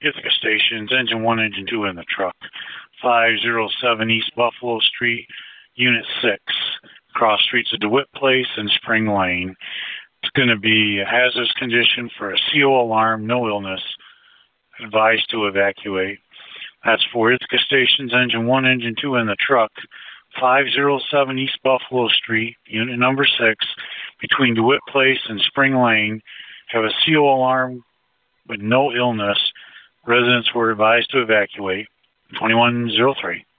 Ithaca Stations, Engine 1, Engine 2 in the truck. 507 East Buffalo Street, Unit 6, cross streets of DeWitt Place and Spring Lane. It's going to be a hazardous condition for a CO alarm, no illness. Advised to evacuate. That's for Ithaca Stations, Engine 1, Engine 2 in the truck. 507 East Buffalo Street, Unit number 6, between DeWitt Place and Spring Lane. Have a CO alarm with no illness. Residents were advised to evacuate. 2103.